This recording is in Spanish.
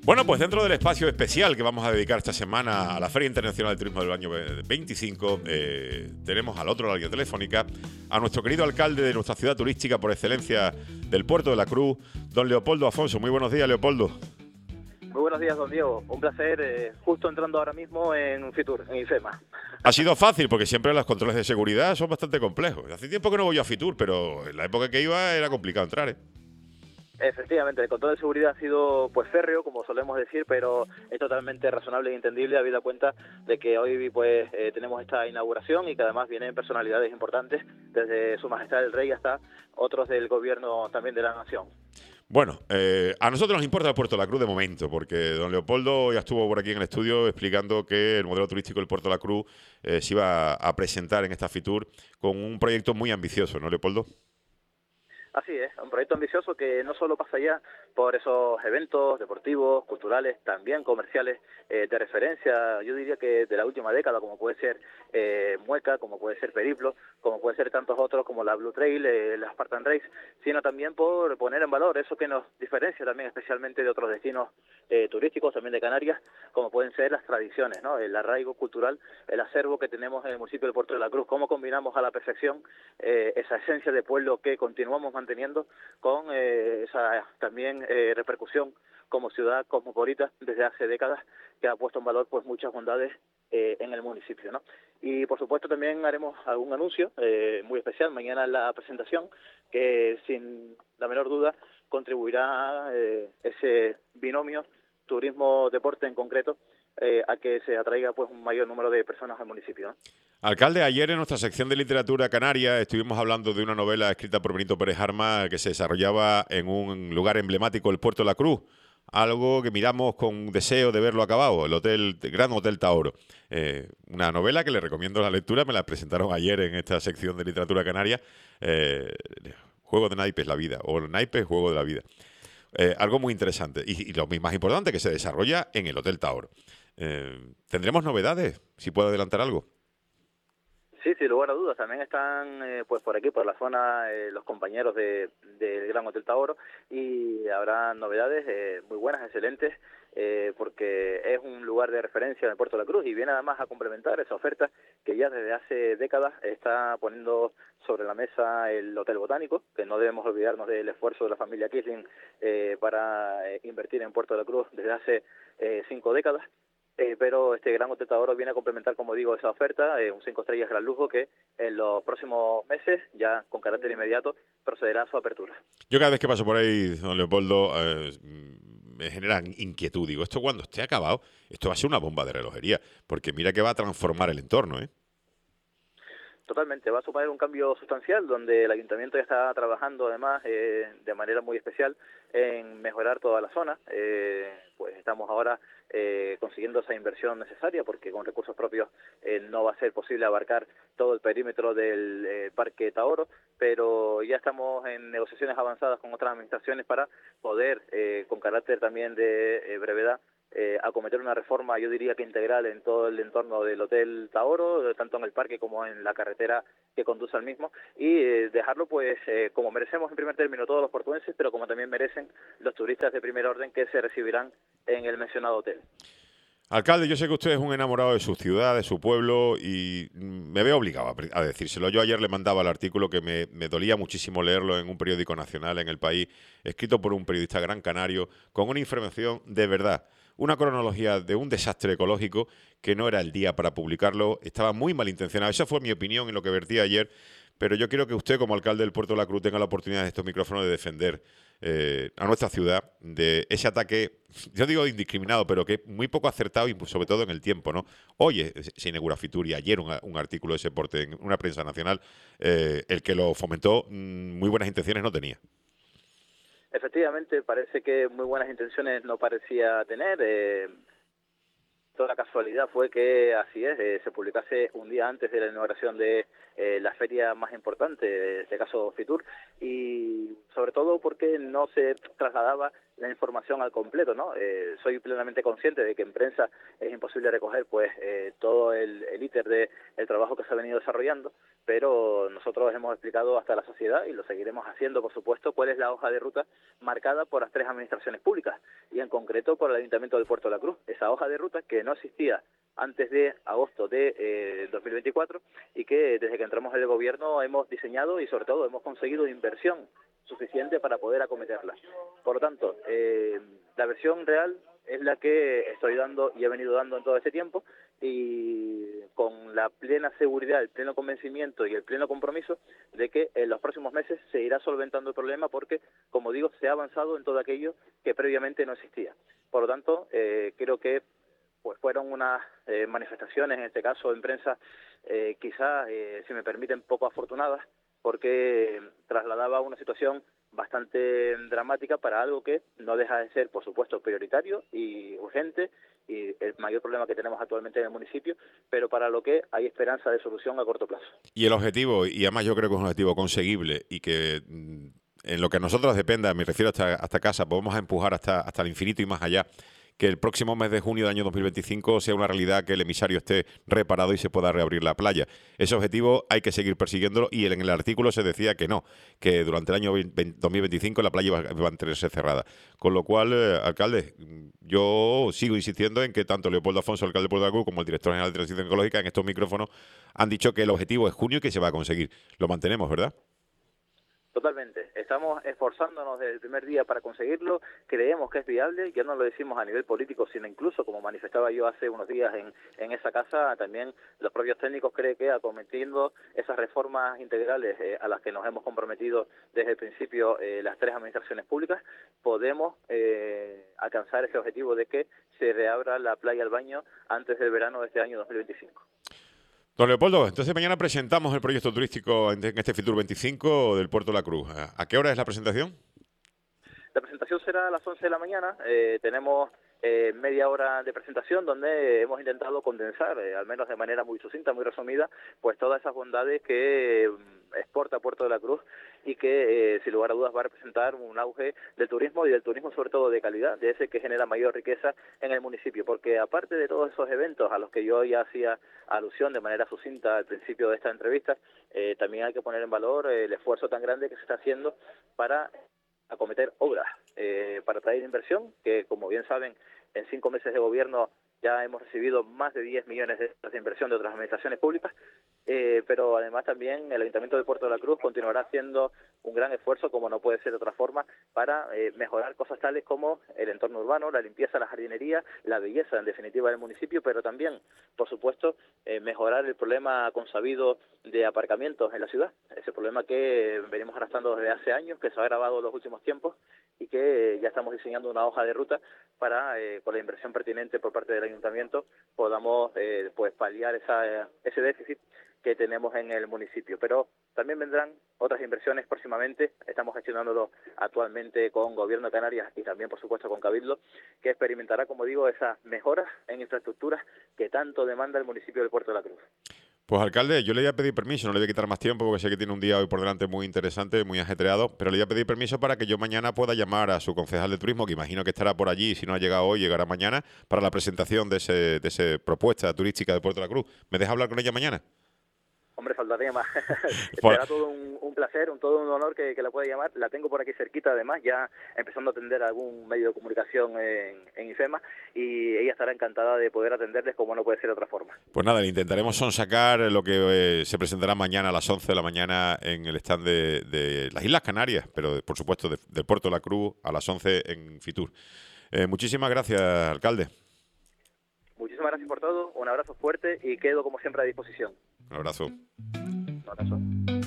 Bueno, pues dentro del espacio especial que vamos a dedicar esta semana a la Feria Internacional del Turismo del año 25, tenemos al otro lado de la telefónica a nuestro querido alcalde de nuestra ciudad turística por excelencia del Puerto de la Cruz, don Leopoldo Afonso. Muy buenos días, Leopoldo. Muy buenos días, don Diego. Un placer, justo entrando ahora mismo en Fitur, en IFEMA. Ha sido fácil porque siempre los controles de seguridad son bastante complejos. Hace tiempo que no voy a Fitur, pero en la época que iba era complicado entrar, ¿eh? Efectivamente, el control de seguridad ha sido pues férreo, como solemos decir, pero es totalmente razonable y entendible, habida cuenta de que hoy pues tenemos esta inauguración y que además vienen personalidades importantes, desde Su Majestad el Rey hasta otros del gobierno también de la nación. Bueno, a nosotros nos importa el Puerto de la Cruz de momento, porque don Leopoldo ya estuvo por aquí en el estudio explicando que el modelo turístico del Puerto de la Cruz se iba a presentar en esta Fitur con un proyecto muy ambicioso, ¿no, Leopoldo? Así es, un proyecto ambicioso que no solo pasa ya por esos eventos deportivos, culturales, también comerciales de referencia, yo diría que de la última década, como puede ser Mueca, como puede ser Periplo, como puede ser tantos otros como la Blue Trail, la Spartan Race, sino también por poner en valor eso que nos diferencia también especialmente de otros destinos turísticos, también de Canarias, como pueden ser las tradiciones, ¿no? El arraigo cultural, el acervo que tenemos en el municipio del Puerto de la Cruz, cómo combinamos a la perfección esa esencia de pueblo que continuamos manteniendo con esa también repercusión como ciudad cosmopolita desde hace décadas que ha puesto en valor pues muchas bondades en el municipio, ¿no? Y por supuesto también haremos algún anuncio muy especial mañana en la presentación que sin la menor duda contribuirá ese binomio turismo-deporte en concreto a que se atraiga pues un mayor número de personas al municipio, ¿no? Alcalde, ayer en nuestra sección de literatura canaria estuvimos hablando de una novela escrita por Benito Pérez Armas que se desarrollaba en un lugar emblemático del Puerto de la Cruz, algo que miramos con deseo de verlo acabado, el Gran Hotel Taoro. Una novela que le recomiendo la lectura, me la presentaron ayer en esta sección de literatura canaria, Juego de naipes, la vida, o naipes, juego de la vida. Algo muy interesante y lo más importante, que se desarrolla en el Hotel Taoro. ¿Tendremos novedades? Si puedo adelantar algo. Sí, sin lugar a dudas. También están pues por aquí, por la zona, los compañeros del Gran Hotel Taoro y habrá novedades muy buenas, excelentes, porque es un lugar de referencia en el Puerto de la Cruz y viene además a complementar esa oferta que ya desde hace décadas está poniendo sobre la mesa el Hotel Botánico, que no debemos olvidarnos del esfuerzo de la familia Kisling para invertir en Puerto de la Cruz desde hace 5 décadas. Pero este Gran Hotel Taoro viene a complementar, como digo, esa oferta, un 5 estrellas gran lujo que en los próximos meses, ya con carácter inmediato, procederá a su apertura. Yo cada vez que paso por ahí, don Leopoldo, me genera inquietud. Digo, esto cuando esté acabado, esto va a ser una bomba de relojería, porque mira que va a transformar el entorno, ¿eh? Totalmente, va a suponer un cambio sustancial donde el ayuntamiento ya está trabajando además de manera muy especial en mejorar toda la zona. Pues estamos ahora consiguiendo esa inversión necesaria porque con recursos propios no va a ser posible abarcar todo el perímetro del Parque Taoro, pero ya estamos en negociaciones avanzadas con otras administraciones para poder, con carácter también de brevedad, acometer una reforma, yo diría que integral en todo el entorno del Hotel Taoro, tanto en el parque como en la carretera que conduce al mismo, y dejarlo pues como merecemos en primer término todos los portuenses, pero como también merecen los turistas de primer orden que se recibirán en el mencionado hotel. Alcalde, yo sé que usted es un enamorado de su ciudad, de su pueblo, y me veo obligado a decírselo. Yo ayer le mandaba el artículo que me dolía muchísimo leerlo en un periódico nacional en El País, escrito por un periodista gran canario, con una información de verdad, una cronología de un desastre ecológico que no era el día para publicarlo, estaba muy malintencionado. Esa fue mi opinión en lo que vertí ayer, pero yo quiero que usted, como alcalde del Puerto de la Cruz, tenga la oportunidad de estos micrófonos de defender a nuestra ciudad de ese ataque, yo digo indiscriminado, pero que muy poco acertado y sobre todo en el tiempo, ¿no? Hoy se inaugura Fitur y ayer un artículo de ese porte en una prensa nacional, el que lo fomentó muy buenas intenciones no tenía. Efectivamente, parece que muy buenas intenciones no parecía tener. Toda la casualidad fue que así es, se publicase un día antes de la inauguración de la feria más importante, en este caso Fitur, y sobre todo porque no se trasladaba la información al completo, ¿no? Soy plenamente consciente de que en prensa es imposible recoger pues todo el íter de el trabajo que se ha venido desarrollando, pero nosotros hemos explicado hasta la sociedad, y lo seguiremos haciendo, por supuesto, cuál es la hoja de ruta marcada por las 3 administraciones públicas, y en concreto por el Ayuntamiento del Puerto de la Cruz. Esa hoja de ruta que no existía antes de agosto de 2024 y que desde que entramos en el gobierno hemos diseñado y sobre todo hemos conseguido inversión suficiente para poder acometerla. Por lo tanto, la versión real es la que estoy dando y he venido dando en todo este tiempo, y con la plena seguridad, el pleno convencimiento y el pleno compromiso de que en los próximos meses se irá solventando el problema, porque, como digo, se ha avanzado en todo aquello que previamente no existía. Por lo tanto, creo que pues fueron unas manifestaciones, en este caso en prensa, quizás, si me permiten, poco afortunadas, porque trasladaba una situación bastante dramática para algo que no deja de ser, por supuesto, prioritario y urgente, y el mayor problema que tenemos actualmente en el municipio, pero para lo que hay esperanza de solución a corto plazo. Y el objetivo, y además yo creo que es un objetivo conseguible y que en lo que a nosotros dependa, me refiero hasta casa, podemos empujar hasta el infinito y más allá, que el próximo mes de junio de año 2025 sea una realidad, que el emisario esté reparado y se pueda reabrir la playa. Ese objetivo hay que seguir persiguiéndolo, y en el artículo se decía que no, que durante el año 2025 la playa va a mantenerse cerrada. Con lo cual, alcalde, yo sigo insistiendo en que tanto Leopoldo Afonso, alcalde de Puerto de la Cruz, como el director general de Transición Ecológica, en estos micrófonos han dicho que el objetivo es junio y que se va a conseguir. Lo mantenemos, ¿verdad? Totalmente. Estamos esforzándonos desde el primer día para conseguirlo. Creemos que es viable. Ya no lo decimos a nivel político, sino incluso, como manifestaba yo hace unos días en esa casa, también los propios técnicos creen que acometiendo esas reformas integrales a las que nos hemos comprometido desde el principio las 3 administraciones públicas, podemos alcanzar ese objetivo de que se reabra la playa al baño antes del verano de este año 2025. Don Leopoldo, entonces mañana presentamos el proyecto turístico en este Fitur 25 del Puerto de la Cruz. ¿A qué hora es la presentación? La presentación será a las 11 de la mañana. Tenemos media hora de presentación donde hemos intentado condensar, al menos de manera muy sucinta, muy resumida, pues todas esas bondades que exporta Puerto de la Cruz, y que sin lugar a dudas va a representar un auge del turismo, y del turismo sobre todo de calidad, de ese que genera mayor riqueza en el municipio, porque aparte de todos esos eventos a los que yo ya hacía alusión de manera sucinta al principio de esta entrevista, también hay que poner en valor el esfuerzo tan grande que se está haciendo para acometer obras, para traer inversión, que como bien saben, en 5 meses de gobierno ya hemos recibido más de 10 millones de euros de inversión de otras administraciones públicas, pero además también el Ayuntamiento de Puerto de la Cruz continuará haciendo un gran esfuerzo, como no puede ser de otra forma, para mejorar cosas tales como el entorno urbano, la limpieza, la jardinería, la belleza en definitiva del municipio, pero también, por supuesto, mejorar el problema consabido de aparcamientos en la ciudad, ese problema que venimos arrastrando desde hace años, que se ha agravado en los últimos tiempos, y que ya estamos diseñando una hoja de ruta para, con la inversión pertinente por parte del Ayuntamiento, podamos pues paliar ese déficit que tenemos en el municipio. Pero también vendrán otras inversiones próximamente. Estamos gestionándolo actualmente con Gobierno de Canarias y también, por supuesto, con Cabildo, que experimentará, como digo, esas mejoras en infraestructuras que tanto demanda el municipio del Puerto de la Cruz. Pues, alcalde, yo le voy a pedir permiso, no le voy a quitar más tiempo porque sé que tiene un día hoy por delante muy interesante, muy ajetreado, pero le voy a pedir permiso para que yo mañana pueda llamar a su concejal de turismo, que imagino que estará por allí, si no ha llegado hoy, llegará mañana, para la presentación de esa propuesta turística de Puerto de la Cruz. ¿Me deja hablar con ella mañana? Hombre, faltaría más. Será todo un placer, todo un honor que la pueda llamar. La tengo por aquí cerquita, además, ya empezando a atender a algún medio de comunicación en IFEMA, y ella estará encantada de poder atenderles como no puede ser de otra forma. Pues nada, le intentaremos sonsacar lo que se presentará mañana a las 11 de la mañana en el stand de las Islas Canarias, pero por supuesto del Puerto de la Cruz a las 11 en Fitur. Muchísimas gracias, alcalde. Muchísimas gracias por todo, un abrazo fuerte y quedo como siempre a disposición. Un abrazo. Un abrazo.